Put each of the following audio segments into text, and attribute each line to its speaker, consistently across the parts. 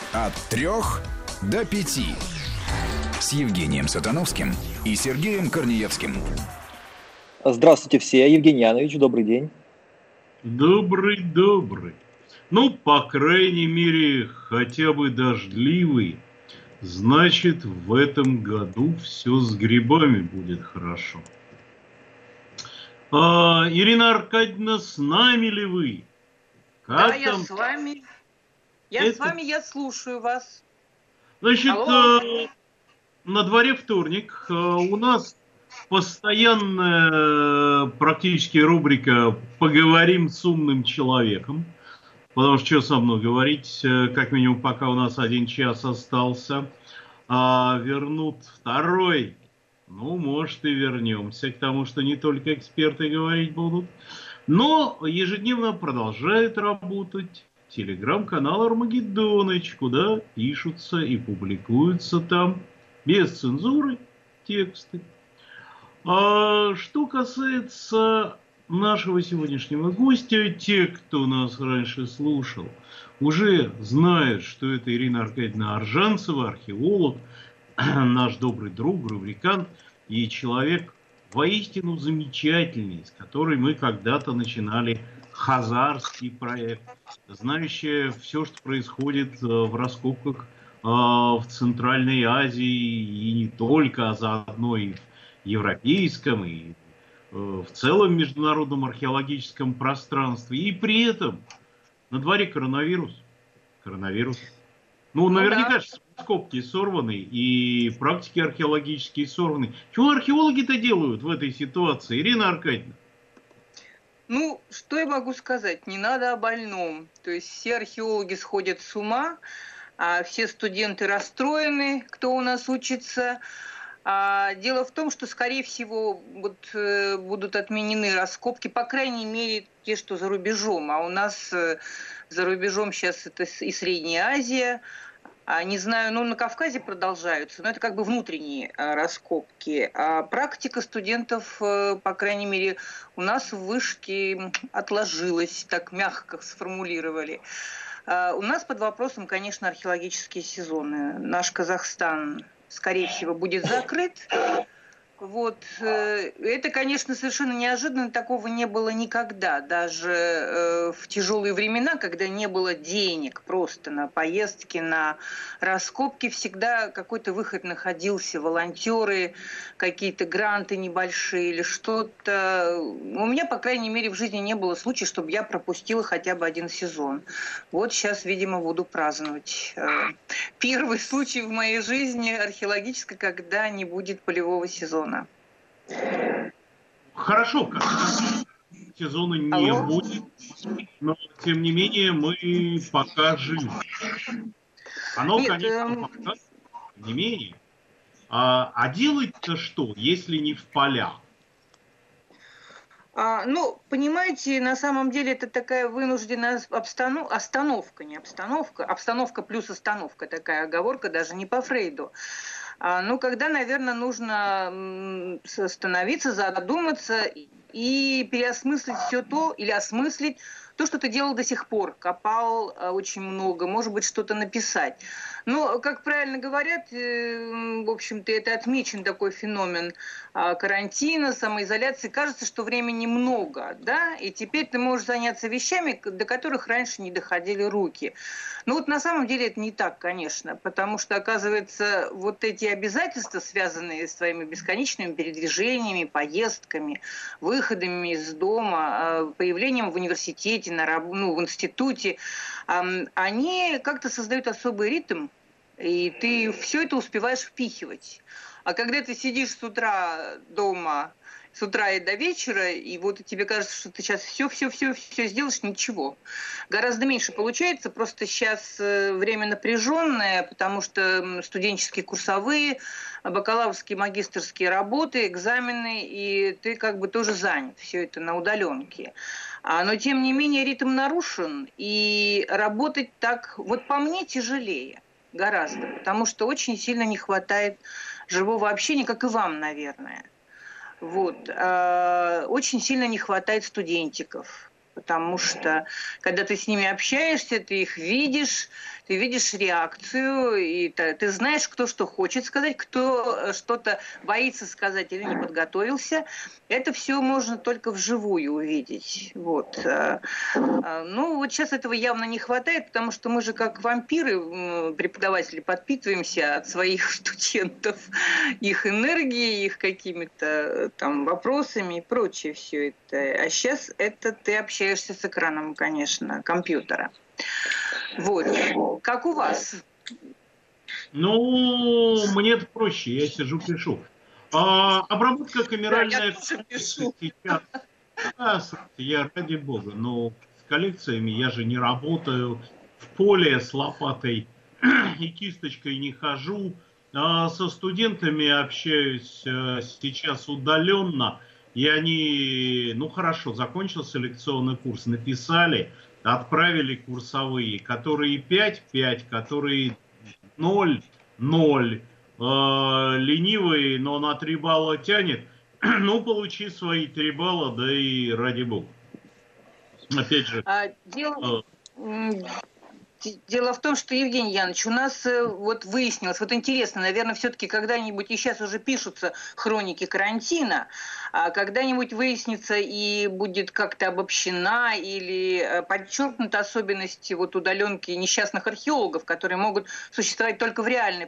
Speaker 1: От 3 до 5. С Евгением Сатановским и Сергеем Корнеевским.
Speaker 2: Здравствуйте все. Евгений Янович, добрый день.
Speaker 3: Добрый. Ну, по крайней мере, хотя бы дождливый. Значит, в этом году все с грибами будет хорошо. Ирина Аркадьевна, с нами ли вы?
Speaker 4: Как да, я с вами. Я с вами, я слушаю вас.
Speaker 3: Значит, на дворе вторник. У нас постоянная практически рубрика «Поговорим с умным человеком». Потому что со мной говорить, как минимум, пока у нас 1 час остался. Вернут второй. Ну, может, и вернемся к тому, что не только эксперты говорить будут. Но ежедневно продолжает работать телеграм-канал «Армагеддоныч», куда пишутся и публикуются там без цензуры тексты. А что касается нашего сегодняшнего гостя, те, кто нас раньше слушал, уже знают, что это Ирина Аркадьевна Аржанцева, археолог, наш добрый друг, рубрикант и человек воистину замечательный, с которой мы когда-то начинали хазарский проект, знающая все, что происходит в раскопках в Центральной Азии и не только, а заодно и в европейском, и в целом международном археологическом пространстве. И при этом на дворе коронавирус. Ну, наверняка же скобки сорваны, и практики археологические сорваны. Чего археологи-то делают в этой ситуации, Ирина Аркадьевна?
Speaker 4: Ну, что я могу сказать? Не надо о больном. То есть все археологи сходят с ума, а все студенты расстроены, кто у нас учится. Дело в том, что, скорее всего, будут отменены раскопки, по крайней мере, те, что за рубежом. А у нас за рубежом сейчас это и Средняя Азия. Не знаю, на Кавказе продолжаются, но это как бы внутренние раскопки. А практика студентов, по крайней мере, у нас в вышке отложилась, так мягко сформулировали. У нас под вопросом, конечно, археологические сезоны. Наш Казахстан, скорее всего, будет закрыт. Это, конечно, совершенно неожиданно, такого не было никогда, даже в тяжелые времена, когда не было денег просто на поездки, на раскопки, всегда какой-то выход находился, волонтеры, какие-то гранты небольшие или что-то. У меня, по крайней мере, в жизни не было случая, чтобы я пропустила хотя бы 1 сезон. Вот сейчас, видимо, буду праздновать первый случай в моей жизни археологической, когда не будет полевого сезона.
Speaker 3: Хорошо, сезона не будет, но тем не менее мы пока живы. Оно, конечно, пока, тем не менее. А делать-то что, если не в полях?
Speaker 4: Понимаете, на самом деле это такая вынужденная обстановка, не обстановка, обстановка плюс остановка, такая оговорка даже не по Фрейду. Когда, наверное, нужно остановиться, задуматься и переосмыслить все то, или осмыслить то, что ты делал до сих пор, копал очень много, может быть, что-то написать. Но, как правильно говорят, в общем-то, это отмечен такой феномен карантина, самоизоляции. Кажется, что времени много, да, и теперь ты можешь заняться вещами, до которых раньше не доходили руки. На самом деле это не так, конечно, потому что, оказывается, вот эти обязательства, связанные с твоими бесконечными передвижениями, поездками, выходами из дома, появлением в университете, в институте, они как-то создают особый ритм, и ты все это успеваешь впихивать. А когда ты сидишь с утра дома, с утра и до вечера, и вот тебе кажется, что ты сейчас все сделаешь, ничего. Гораздо меньше получается, просто сейчас время напряженное, потому что студенческие курсовые, бакалаврские, магистерские работы, экзамены, и ты как бы тоже занят, все это на удаленке. Но тем не менее ритм нарушен, и работать так, вот по мне, тяжелее гораздо, потому что очень сильно не хватает живого общения, как и вам, наверное. Очень сильно не хватает студентиков, потому что, когда ты с ними общаешься, ты их видишь, ты видишь реакцию, и ты знаешь, кто что хочет сказать, кто что-то боится сказать или не подготовился. Это все можно только вживую увидеть. Вот. Ну, вот сейчас этого явно не хватает, потому что мы же как вампиры, преподаватели, подпитываемся от своих студентов, их энергией, их какими-то там вопросами и прочее все это. А сейчас это ты общаешься с экраном, конечно, компьютера. Вот. Как у вас?
Speaker 3: Ну, мне это проще, я сижу, пишу. Обработка камеральная сейчас. Я ради бога, но с коллекциями я же не работаю, в поле с лопатой и кисточкой не хожу. Со студентами общаюсь сейчас удаленно, и они, ну хорошо, закончил селекционный курс, написали, отправили курсовые, которые 5, которые 0, ленивый, но на 3 балла тянет. Ну, получи свои 3 балла, да и ради бога. Опять же.
Speaker 4: Дело в том, что, Евгений Янович, у нас вот выяснилось, вот интересно, наверное, все-таки когда-нибудь, и сейчас уже пишутся хроники карантина, а когда-нибудь выяснится и будет как-то обобщена или подчеркнута особенности вот удаленки несчастных археологов, которые могут существовать только в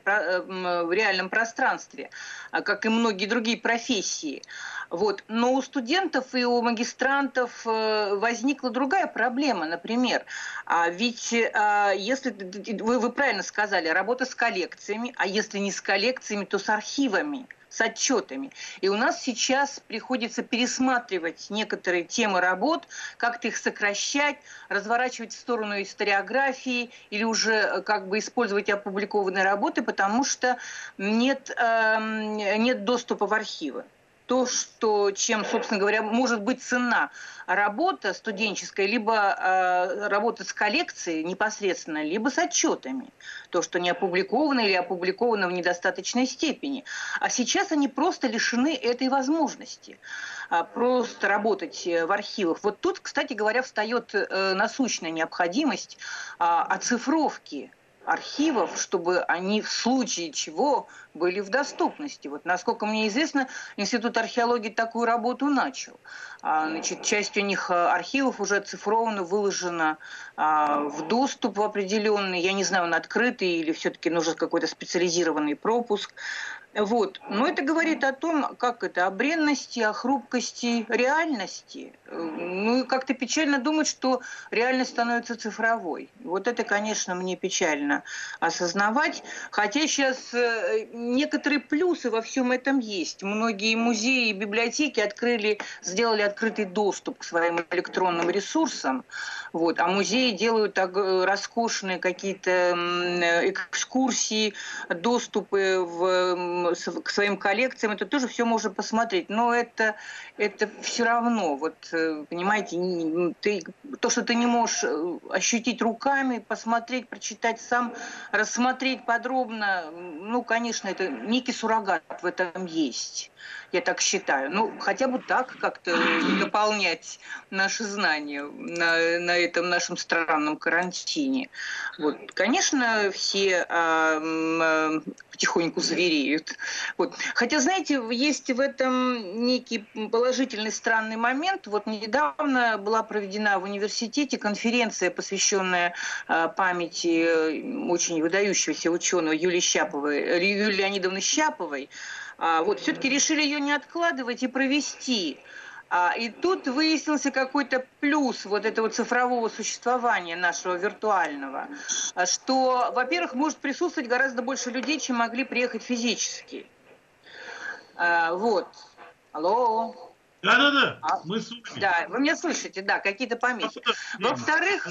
Speaker 4: реальном пространстве, как и многие другие профессии. Вот. Но у студентов и у магистрантов возникла другая проблема, например. Ведь если вы правильно сказали, работа с коллекциями, а если не с коллекциями, то с архивами, с отчетами. И у нас сейчас приходится пересматривать некоторые темы работ, как-то их сокращать, разворачивать в сторону историографии или уже как бы использовать опубликованные работы, потому что нет доступа в архивы. То, чем, собственно говоря, может быть цена работа студенческая, либо работа с коллекцией непосредственно, либо с отчетами. То, что не опубликовано или опубликовано в недостаточной степени. А сейчас они просто лишены этой возможности. Просто работать в архивах. Вот тут, кстати говоря, встает насущная необходимость оцифровки архивов, чтобы они в случае чего были в доступности. Вот, насколько мне известно, Институт археологии такую работу начал. Значит, часть у них архивов уже оцифрована, выложена в доступ определенный. Я не знаю, он открытый или все-таки нужен какой-то специализированный пропуск. Вот. Но это говорит о том, как это, о бренности, о хрупкости реальности. Ну и как-то печально думать, что реальность становится цифровой. Вот это, конечно, мне печально осознавать. Хотя сейчас некоторые плюсы во всем этом есть. Многие музеи и библиотеки сделали открытый доступ к своим электронным ресурсам. Вот. А музеи делают роскошные какие-то экскурсии, доступы к своим коллекциям. Это тоже все можно посмотреть. Но это все равно, вот, понимаете, то, что ты не можешь ощутить руками, посмотреть, прочитать сам, рассмотреть подробно, ну, конечно, это некий суррогат в этом есть. Я так считаю. Ну, хотя бы так как-то дополнять наши знания на этом нашем странном карантине. Вот. Конечно, все потихоньку звереют. Вот. Хотя, знаете, есть в этом некий положительный странный момент. Вот недавно была проведена в университете конференция, посвященная памяти очень выдающегося ученого Юлии Леонидовны Щаповой. Вот, все-таки решили ее не откладывать и провести. И тут выяснился какой-то плюс вот этого цифрового существования нашего виртуального, что, во-первых, может присутствовать гораздо больше людей, чем могли приехать физически. Вот. Алло.
Speaker 3: Да, мы слышим.
Speaker 4: Да, вы меня слышите, да, какие-то помехи. Во-вторых,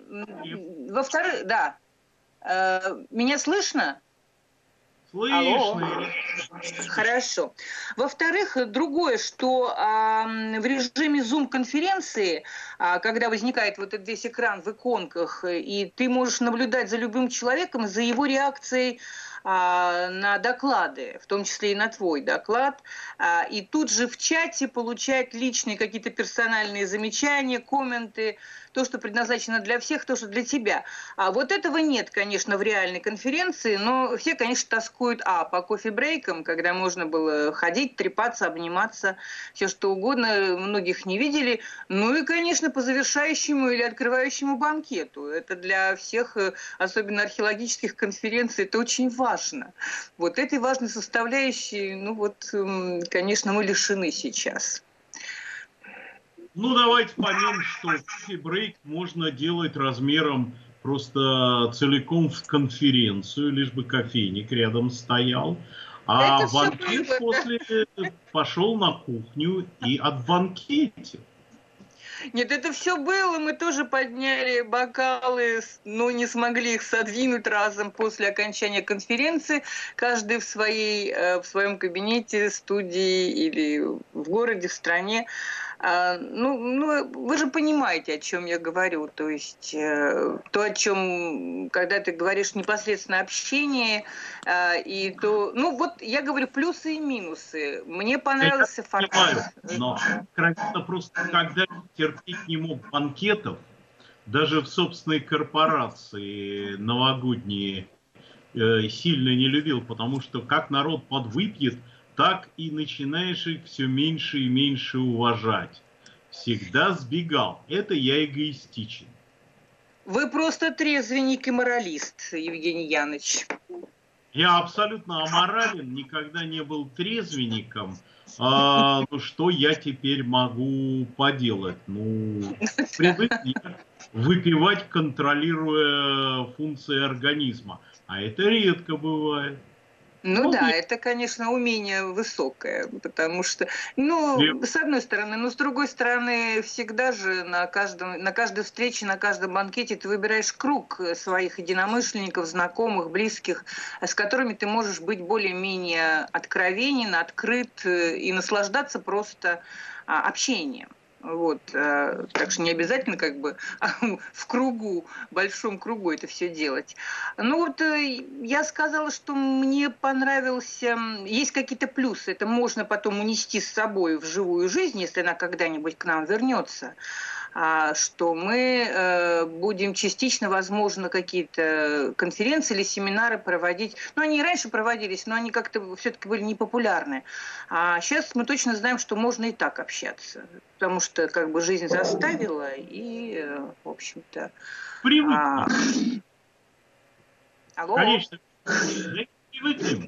Speaker 4: да, меня слышно?
Speaker 3: Слышно.
Speaker 4: Алло. Хорошо. Во-вторых, другое, что в режиме Zoom-конференции, когда возникает вот этот весь экран в иконках, и ты можешь наблюдать за любым человеком, за его реакцией на доклады, в том числе и на твой доклад, и тут же в чате получать личные какие-то персональные замечания, комменты, то, что предназначено для всех, то, что для тебя. А вот этого нет, конечно, в реальной конференции, но все, конечно, тоскуют по кофе-брейкам, когда можно было ходить, трепаться, обниматься, все что угодно, многих не видели. Ну и, конечно, по завершающему или открывающему банкету. Это для всех, особенно археологических конференций, это очень важно. Вот этой важной составляющей, конечно, мы лишены сейчас.
Speaker 3: Ну, давайте поймем, что кофе-брейк можно делать размером просто целиком в конференцию, лишь бы кофейник рядом стоял. А банкет после пошел на кухню и отбанкетил.
Speaker 4: Нет, это все было, мы тоже подняли бокалы, но не смогли их содвинуть разом после окончания конференции, каждый в своем кабинете, студии или в городе, в стране. Вы же понимаете, о чем я говорю. То есть то, о чем, когда ты говоришь непосредственно общение, и то, я говорю плюсы и минусы. Мне понравился формат.
Speaker 3: Но просто когда терпеть не мог банкетов, даже в собственной корпорации новогодние сильно не любил, потому что как народ подвыпьет, так и начинаешь их все меньше и меньше уважать. Всегда сбегал. Это я эгоистичен.
Speaker 4: Вы просто трезвенник и моралист, Евгений Яныч.
Speaker 3: Я абсолютно аморален, никогда не был трезвенником. Что я теперь могу поделать? Привык я выпивать, контролируя функции организма. А это редко бывает.
Speaker 4: Это, конечно, умение высокое, потому что, с одной стороны, но с другой стороны, всегда же на каждой встрече, на каждом банкете ты выбираешь круг своих единомышленников, знакомых, близких, с которыми ты можешь быть более-менее откровенен, открыт и наслаждаться просто общением. Так что не обязательно в кругу, большом кругу это все делать. Я сказала, что мне понравился, есть какие-то плюсы, это можно потом унести с собой в живую жизнь, если она когда-нибудь к нам вернется, что мы будем частично, возможно, какие-то конференции или семинары проводить. Они и раньше проводились, но они как-то все-таки были непопулярны. А сейчас мы точно знаем, что можно и так общаться, потому что жизнь заставила и, в общем-то...
Speaker 3: Привыкли.
Speaker 4: Алло?
Speaker 3: Конечно, привыкли.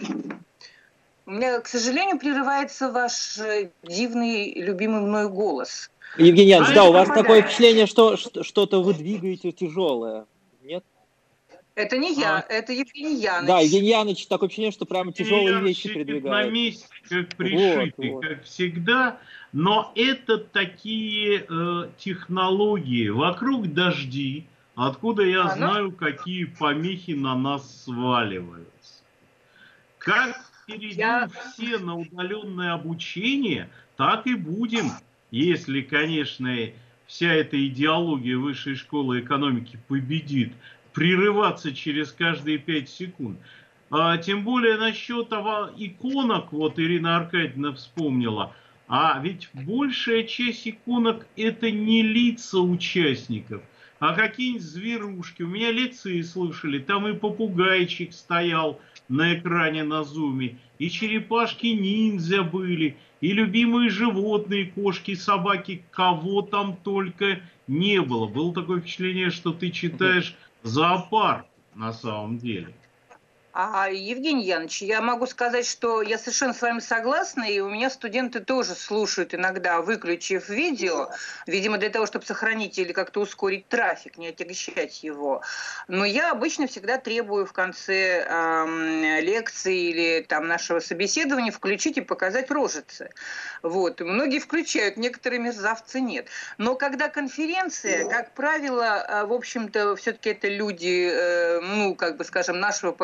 Speaker 4: У меня, к сожалению, прерывается ваш дивный, любимый мною голос.
Speaker 2: Евгений Яныч, у вас такое впечатление, что что-то вы двигаете тяжелое, нет?
Speaker 4: Это не я, это Евгений Яныч.
Speaker 2: Да, Евгений Яныч, такое впечатление, что прямо тяжелые вещи передвигает.
Speaker 3: На месте, как пришитый, как всегда, но это такие технологии. Вокруг дожди, откуда я знаю, какие помехи на нас сваливаются. Как перейдем все на удаленное обучение, так и будем. Если, конечно, вся эта идеология высшей школы экономики победит, прерываться через каждые 5 секунд. Тем более насчет иконок, Ирина Аркадьевна вспомнила, а ведь большая часть иконок это не лица участников, а какие-нибудь зверушки. У меня лекции слышали, там и попугайчик стоял на экране на зуме, и черепашки-ниндзя были, и любимые животные, кошки, собаки, кого там только не было. Было такое впечатление, что ты читаешь зоопарк на самом деле.
Speaker 4: Евгений Яныч, я могу сказать, что я совершенно с вами согласна, и у меня студенты тоже слушают иногда, выключив видео, видимо, для того, чтобы сохранить или как-то ускорить трафик, не отягощать его. Но я обычно всегда требую в конце лекции или нашего собеседования включить и показать рожицы. Многие включают, некоторые мерзавцы нет. Но когда конференция, как правило, в общем-то, все-таки это люди, скажем, нашего поколения,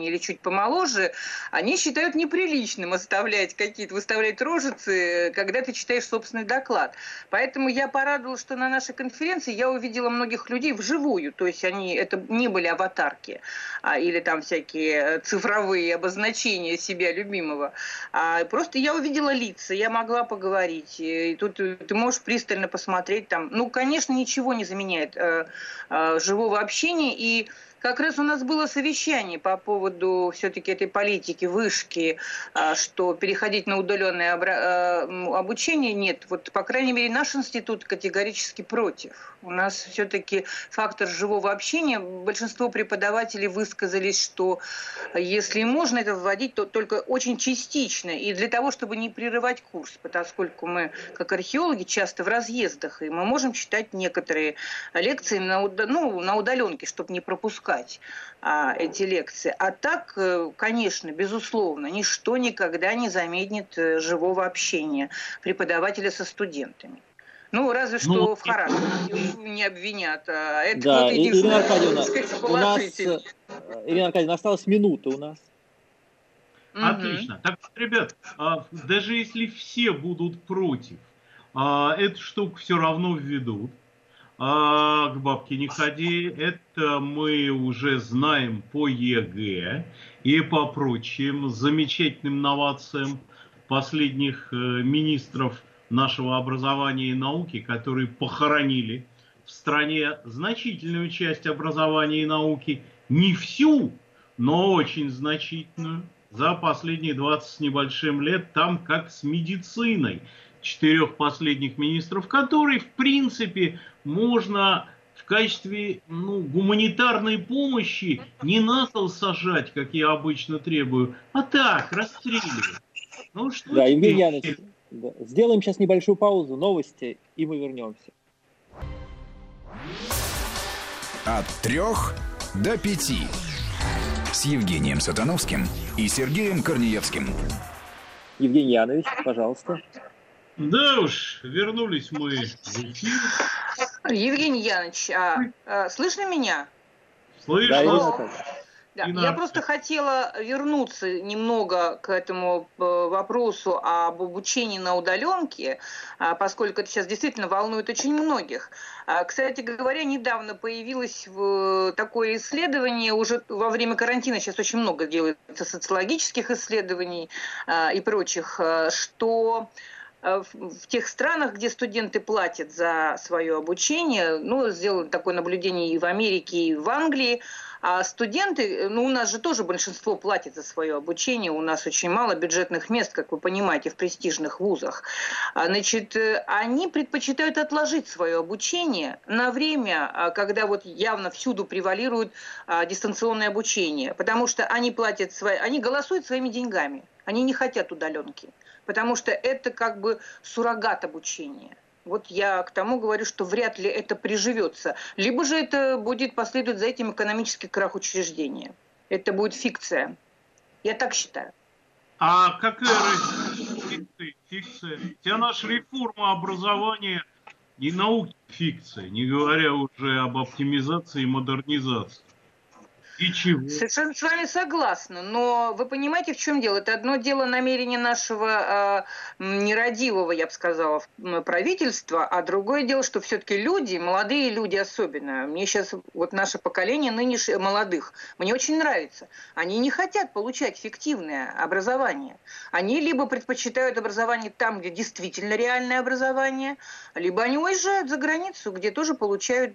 Speaker 4: или чуть помоложе, они считают неприличным выставлять рожицы, когда ты читаешь собственный доклад. Поэтому я порадовалась, что на нашей конференции я увидела многих людей вживую, то есть это не были аватарки или там всякие цифровые обозначения себя любимого. Просто я увидела лица, я могла поговорить. И тут ты можешь пристально посмотреть там. Ну, конечно, ничего не заменяет живого общения. И как раз у нас было совещание по поводу все-таки этой политики, вышки, что переходить на удаленное обучение нет. Вот, по крайней мере, наш институт категорически против. У нас все-таки фактор живого общения. Большинство преподавателей высказались, что если можно это вводить, то только очень частично. И для того, чтобы не прерывать курс, поскольку мы, как археологи, часто в разъездах, и мы можем читать некоторые лекции на удаленке, чтобы не пропускать эти лекции. А так, конечно, безусловно, ничто никогда не заменит живого общения преподавателя со студентами. Ну, разве что в характере не обвинят. Это
Speaker 2: да, Ирина Аркадьевна, осталась минута у нас.
Speaker 3: Отлично. Так, ребят, даже если все будут против, эту штуку все равно введут. К бабке не ходи. Это мы уже знаем по ЕГЭ и по прочим замечательным новациям последних министров нашего образования и науки, которые похоронили в стране значительную часть образования и науки. Не всю, но очень значительную. За последние 20 с небольшим лет там как с медициной. 4 последних министров, которые, в принципе, можно в качестве гуманитарной помощи не на кол сажать, как я обычно требую, а так, расстреливать. Ну, что
Speaker 2: да, Евгений Янович, да. Сделаем сейчас небольшую паузу, новости, и мы вернемся.
Speaker 1: От 3 до 5. С Евгением Сатановским и Сергеем Корнеевским.
Speaker 2: Евгений Янович, пожалуйста.
Speaker 3: Да уж, вернулись мы в эфир.
Speaker 4: Евгений Янович, слышно меня?
Speaker 3: Слышно.
Speaker 4: Да, я просто хотела вернуться немного к этому вопросу об обучении на удаленке, поскольку это сейчас действительно волнует очень многих. Кстати говоря, недавно появилось такое исследование, уже во время карантина сейчас очень много делается социологических исследований и прочих, что в тех странах, где студенты платят за свое обучение, сделано такое наблюдение и в Америке, и в Англии, а студенты, у нас же тоже большинство платит за свое обучение, у нас очень мало бюджетных мест, как вы понимаете, в престижных вузах. Значит, они предпочитают отложить свое обучение на время, когда вот явно всюду превалирует дистанционное обучение, потому что они голосуют своими деньгами, они не хотят удаленки, потому что это как бы суррогат обучения. Вот я к тому говорю, что вряд ли это приживется. Либо же это будет последовать за этим экономический крах учреждения. Это будет фикция. Я так считаю.
Speaker 3: А какая разница? Фикция. Вся наша реформа образования и науки фикция, не говоря уже об оптимизации и модернизации. И чего?
Speaker 4: Совершенно с вами согласна, но вы понимаете, в чем дело? Это одно дело намерения нашего нерадивого, я бы сказала, правительства, а другое дело, что все-таки люди, молодые люди особенно, мне сейчас вот наше поколение нынешних молодых, мне очень нравится, они не хотят получать фиктивное образование. Они либо предпочитают образование там, где действительно реальное образование, либо они уезжают за границу, где тоже получают,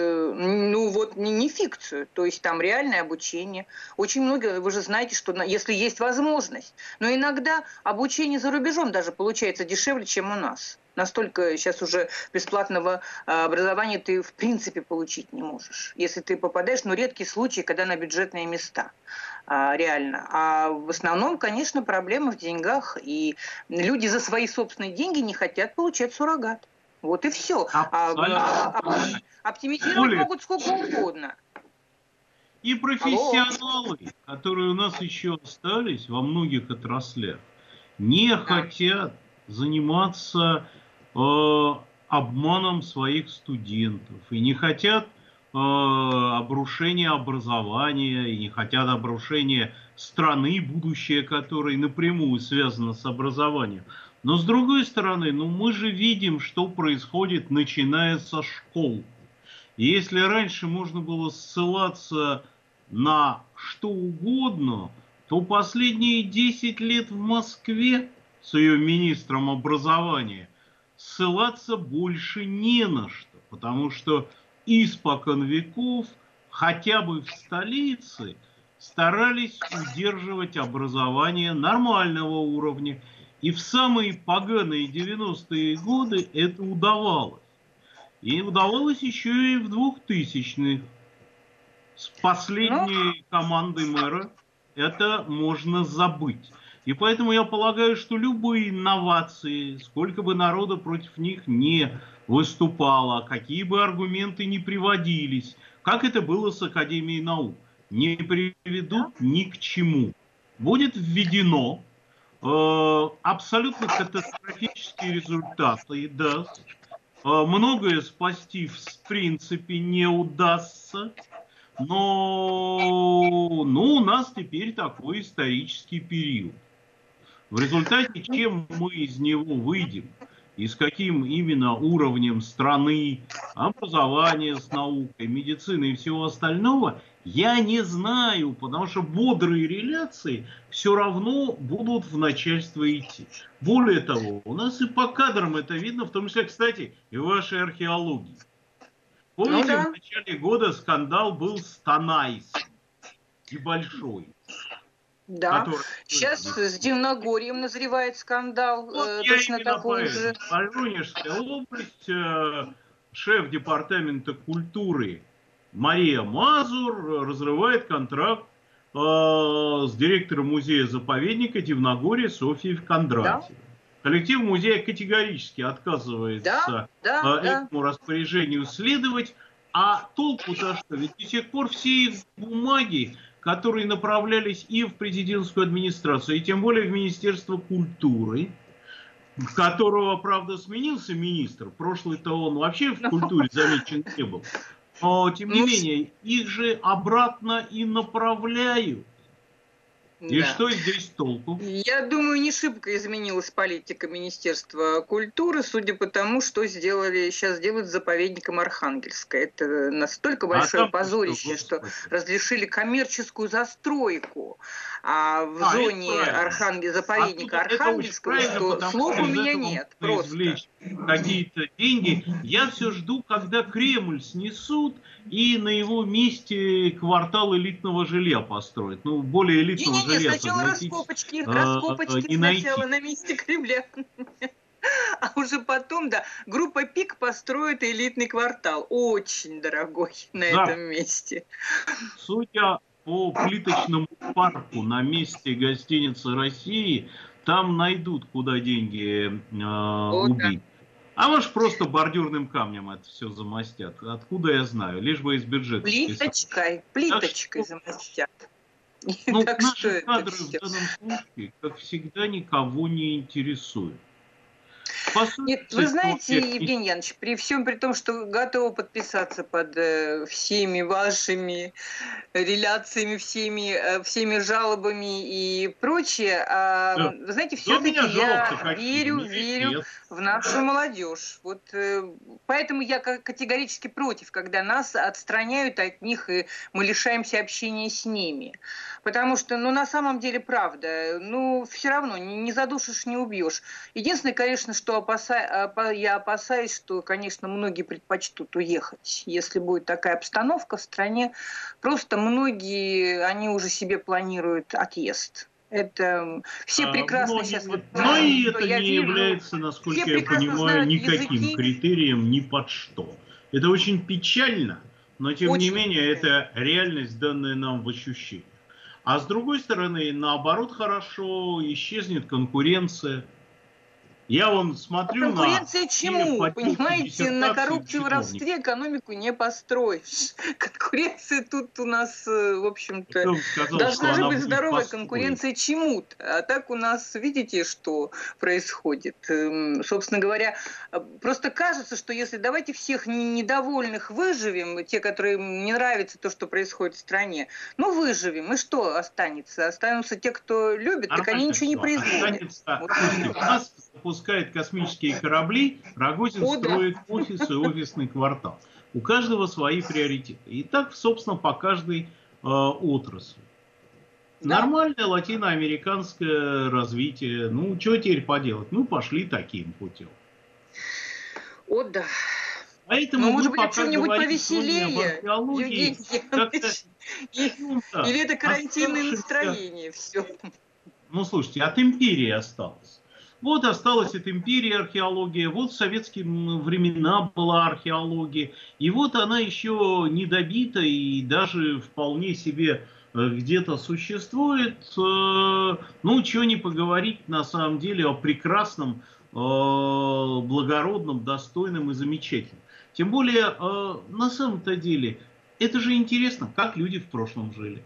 Speaker 4: не фикцию, то есть там реальное обучение. Очень много, вы же знаете, что если есть возможность, но иногда обучение за рубежом даже получается дешевле, чем у нас. Настолько сейчас уже бесплатного образования ты в принципе получить не можешь. Если ты попадаешь, редкие случаи, когда на бюджетные места. Реально. А в основном, конечно, проблема в деньгах. И люди за свои собственные деньги не хотят получать суррогат. Вот и все. Оптимизировать могут сколько угодно.
Speaker 3: И профессионалы, которые у нас еще остались во многих отраслях, не хотят заниматься обманом своих студентов и не хотят обрушения образования и не хотят обрушения страны, будущее которой напрямую связано с образованием. Но с другой стороны, мы же видим, что происходит, начиная со школ. И если раньше можно было ссылаться на что угодно, то последние 10 лет в Москве с ее министром образования ссылаться больше не на что, потому что испокон веков хотя бы в столице старались удерживать образование нормального уровня. И в самые поганые 90-е годы это удавалось. И удавалось еще и в 2000-х. С последней командой мэра это можно забыть. И поэтому я полагаю, что любые инновации, сколько бы народа против них не выступало, какие бы аргументы ни приводились, как это было с Академией наук, не приведут ни к чему. Будет введено абсолютно катастрофические результаты, даст. Многое спасти в принципе не удастся. Но у нас теперь такой исторический период. В результате, чем мы из него выйдем, и с каким именно уровнем страны, образования с наукой, медицины и всего остального, я не знаю, потому что бодрые реляции все равно будут в начальство идти. Более того, у нас и по кадрам это видно, в том числе, кстати, и в вашей археологии. Помните, в начале года скандал был с Танайсом, небольшой.
Speaker 4: Да, сейчас с Дивногорьем назревает скандал, точно такой же.
Speaker 3: Воронежская область, шеф департамента культуры Мария Мазур разрывает контракт с директором музея-заповедника Дивногорья Софьей Кондратьевой. Да? Коллектив музея категорически отказывается этому распоряжению следовать, а толку-то что? Ведь до сих пор все их бумаги, которые направлялись и в президентскую администрацию, и тем более в Министерство культуры, которого, правда, сменился министр, прошлый-то он вообще в культуре замечен не был, но, тем не менее, их же обратно и направляют. И что здесь толку?
Speaker 4: Я думаю, не шибко изменилась политика Министерства культуры, судя по тому, что сейчас делают с заповедником Архангельска. Это настолько большое позорище, что разрешили коммерческую застройку в зоне заповедника Архангельского, что слов у меня нет. Просто
Speaker 3: какие-то деньги. Я все жду, когда Кремль снесут и на его месте квартал элитного жилья построят. Более элитного жилья.
Speaker 4: Сначала раскопочки сначала на месте Кремля. А уже потом, группа ПИК построит элитный квартал. Очень дорогой на этом месте.
Speaker 3: Судя по плиточному парку на месте гостиницы России, там найдут, куда деньги убить. А может, просто бордюрным камнем это все замостят. Откуда я знаю? Лишь бы из бюджета.
Speaker 4: Плиточкой замостят.
Speaker 3: Наши кадры в данном случае, как всегда, никого не интересуют.
Speaker 4: Нет, вы знаете, Евгений Янович, при том, что готова подписаться под всеми вашими реляциями, всеми жалобами и прочее, вы знаете, все-таки я верю в нашу молодежь. Поэтому я категорически против, когда нас отстраняют от них, и мы лишаемся общения с ними. Потому что, на самом деле, правда, все равно не задушишь, не убьешь. Единственное, конечно, что я опасаюсь, что, конечно, многие предпочтут уехать. Если будет такая обстановка в стране, просто многие, они уже себе планируют отъезд. Это все прекрасно сейчас...
Speaker 3: Но и это не является, насколько я понимаю, никаким критерием ни под что. Это очень печально, но тем не менее это реальность, данная нам в ощущении. А с другой стороны, наоборот, хорошо, исчезнет конкуренция. Я вон смотрю
Speaker 4: конкуренция чему? Понимаете, на коррупции и воровстве экономику не построишь. Конкуренция тут у нас, в общем-то, должна же быть здоровая конкуренция чему-то. А так у нас, видите, что происходит? Собственно говоря, просто кажется, что если давайте всех недовольных выживем, те, которым не нравится то, что происходит в стране, ну выживем, и что останется? Останутся те, кто любит, так они ничего не производят.
Speaker 3: У нас запускает космические корабли, Рогозин строит офис и офисный квартал. У каждого свои приоритеты. И так, собственно, по каждой отрасли. Да. Нормальное латиноамериканское развитие. Ну, что теперь поделать? Ну, пошли таким путем.
Speaker 4: О, да.
Speaker 3: Поэтому может быть, о чем-нибудь
Speaker 4: повеселее, Евгений Или это карантинное настроение, все.
Speaker 3: Ну, слушайте, от империи осталось. Вот осталась от империи археология, вот в советские времена была археология, и вот она еще не добита и даже вполне себе где-то существует. Ну, чего не поговорить на самом деле о прекрасном, благородном, достойном и замечательном. Тем более, на самом-то деле, это же интересно, как люди в прошлом жили.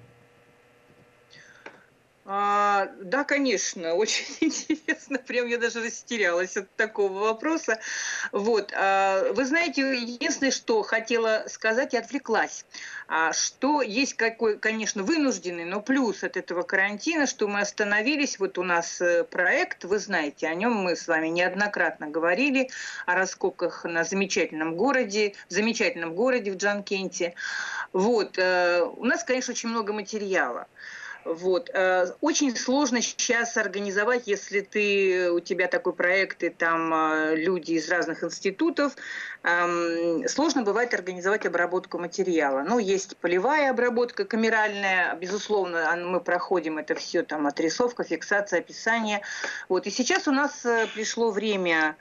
Speaker 4: Да, конечно, очень интересно, прям я даже растерялась от такого вопроса. Вот, вы знаете, единственное, что хотела сказать и отвлеклась, что есть какой, конечно, вынужденный, но плюс от этого карантина, что мы остановились, вот у нас проект, вы знаете, о нем мы с вами неоднократно говорили, о раскопках на замечательном городе в Джанкенте. Вот, у нас, конечно, очень много материала. Вот. Очень сложно сейчас организовать, если у тебя такой проект, и там люди из разных институтов, сложно бывает организовать обработку материала. Ну, есть полевая обработка, камеральная, безусловно, мы проходим это все, там, отрисовка, фиксация, описание. Вот. И сейчас у нас пришло время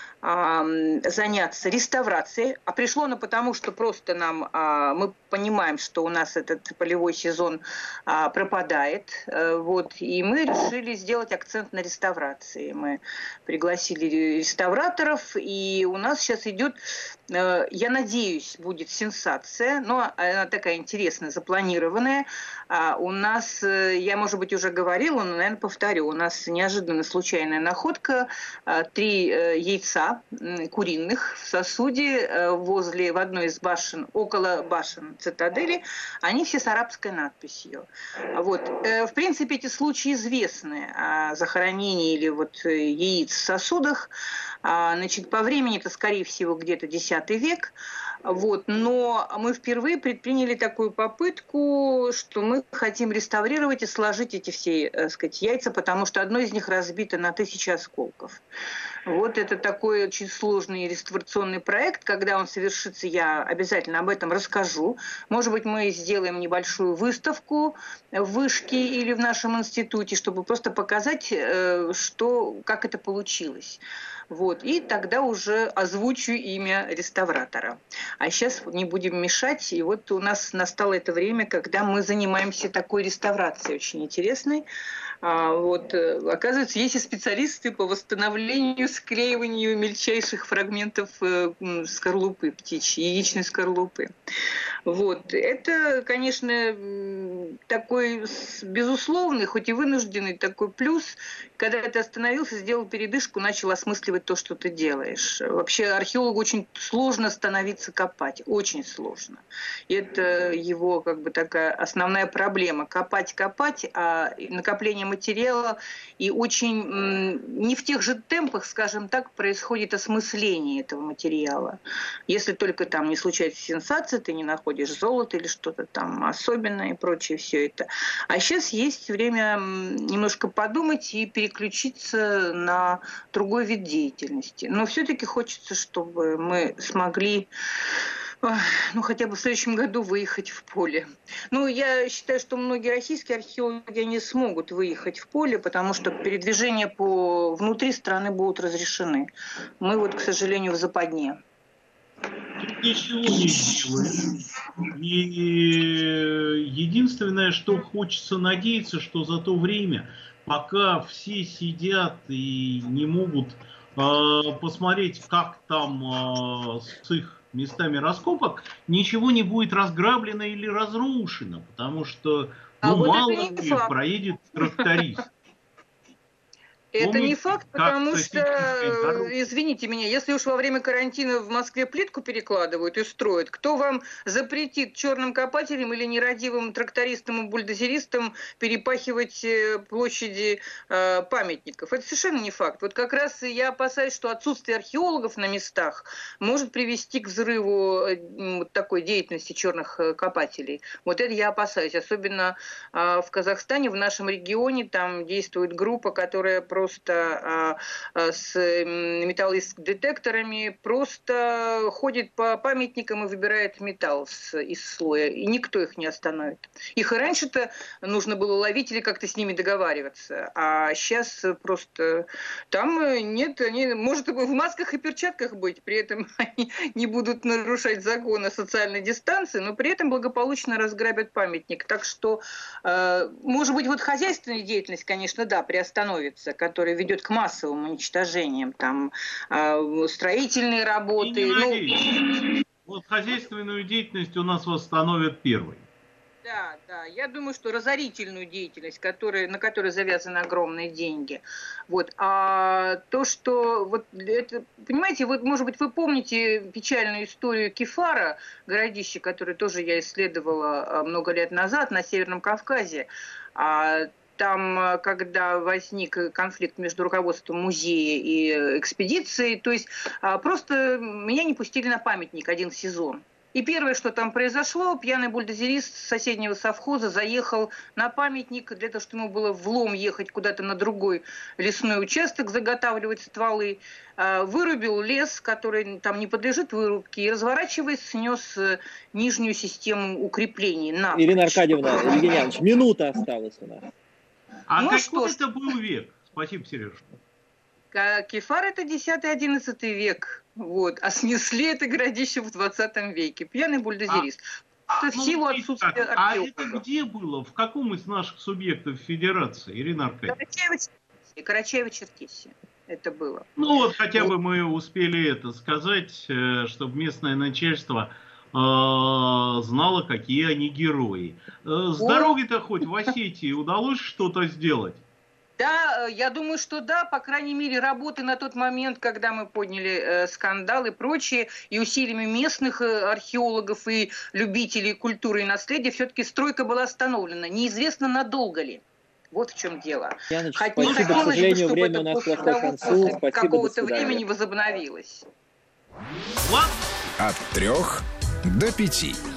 Speaker 4: заняться реставрацией, а пришло оно потому, что просто мы понимаем, что у нас этот полевой сезон пропадает, вот, и мы решили сделать акцент на реставрации. Мы пригласили реставраторов, и у нас сейчас идет, я надеюсь, будет сенсация, но она такая интересная, запланированная. У нас, я, может быть, уже говорила, но, наверное, повторю, у нас неожиданно случайная находка, 3 яйца куриных в сосуде в одной из башен, около башен цитадели, они все с арабской надписью. Вот. В принципе, эти случаи известны о захоронении или вот яиц в сосудах. Значит, по времени это, скорее всего, где-то X век. Вот. Но мы впервые предприняли такую попытку, что мы хотим реставрировать и сложить эти все, так сказать, яйца, потому что одно из них разбито на 1000 осколков. Вот это такой очень сложный реставрационный проект. Когда он совершится, я обязательно об этом расскажу. Может быть, мы сделаем небольшую выставку в Вышке или в нашем институте, чтобы просто показать, как это получилось. Вот. И тогда уже озвучу имя реставратора. А сейчас не будем мешать. И вот у нас настало это время, когда мы занимаемся такой реставрацией очень интересной. Вот. Оказывается, есть и специалисты по восстановлению, склеиванию мельчайших фрагментов скорлупы птичьей, яичной скорлупы. Вот. Это, конечно, такой безусловный, хоть и вынужденный такой плюс, когда ты остановился, сделал передышку, начал осмысливать то, что ты делаешь. Вообще археологу очень сложно становиться копать, очень сложно. И это его как бы такая основная проблема. Копать, а накопление материала, и очень не в тех же темпах, скажем так, происходит осмысление этого материала. Если только там не случается сенсация, ты не находишь золото или что-то там особенное и прочее все это. А сейчас есть время немножко подумать и переключиться на другой вид деятельности. Но все-таки хочется, чтобы мы смогли хотя бы в следующем году выехать в поле. Я считаю, что многие российские археологи не смогут выехать в поле, потому что передвижения внутри страны будут разрешены. Мы вот, к сожалению, в западне.
Speaker 3: Ничего не сделаешь. И единственное, что хочется надеяться, что за то время, пока все сидят и не могут посмотреть, как там с их местами раскопок, ничего не будет разграблено или разрушено, потому что мало ли проедет тракторист.
Speaker 4: Это не факт, потому что, извините меня, если уж во время карантина в Москве плитку перекладывают и строят, кто вам запретит черным копателям или нерадивым трактористам и бульдозеристам перепахивать площади памятников? Это совершенно не факт. Вот как раз я опасаюсь, что отсутствие археологов на местах может привести к взрыву такой деятельности черных копателей. Вот это я опасаюсь. Особенно в Казахстане, в нашем регионе, там действует группа, которая просто с металлодетекторами просто ходит по памятникам и выбирает металл из слоя, и никто их не остановит. Их и раньше-то нужно было ловить или как-то с ними договариваться, а сейчас просто там нет, они, может, в масках и перчатках быть, при этом они не будут нарушать закон о социальной дистанции, но при этом благополучно разграбят памятник. Так что, может быть, вот хозяйственная деятельность, конечно, да, приостановится, которая ведет к массовым уничтожениям, там строительные работы.
Speaker 3: Вот хозяйственную деятельность у нас восстановят первой.
Speaker 4: Да, я думаю, что разорительную деятельность, на которой завязаны огромные деньги. Вот. А то, что вот это, понимаете, вот, может быть, вы помните печальную историю Кефара, городища, которое тоже я исследовала много лет назад на Северном Кавказе. Там, когда возник конфликт между руководством музея и экспедицией, то есть просто меня не пустили на памятник один сезон. И первое, что там произошло, пьяный бульдозерист с соседнего совхоза заехал на памятник для того, чтобы ему было влом ехать куда-то на другой лесной участок, заготавливать стволы, вырубил лес, который там не подлежит вырубке, и, разворачиваясь, снес нижнюю систему укреплений.
Speaker 2: Ирина Аркадьевна, Евгений Иванович, минута осталась у нас.
Speaker 3: Какой это был век? Спасибо, Сережа.
Speaker 4: Кефар – это 10-11 век, вот, а снесли это городище в 20 веке. Пьяный бульдозерист. Это в силу отсутствия археологов.
Speaker 3: А это где было? В каком из наших субъектов Федерации, Ирина Аркадьевна?
Speaker 4: Карачаево-Черкесия. Это было.
Speaker 3: Ну вот хотя бы мы успели это сказать, чтобы местное начальство знало, какие они герои. С дороги-то хоть в Осетии удалось что-то сделать?
Speaker 4: Да, я думаю, что да, по крайней мере, работы на тот момент, когда мы подняли скандал и прочее, и усилиями местных археологов и любителей культуры и наследия, все-таки стройка была остановлена. Неизвестно, надолго ли. Вот в чем дело.
Speaker 2: Яночка, спасибо, к сожалению, время у нас подошло к концу. Спасибо,
Speaker 4: какого-то времени возобновилось.
Speaker 1: От 3 до 5.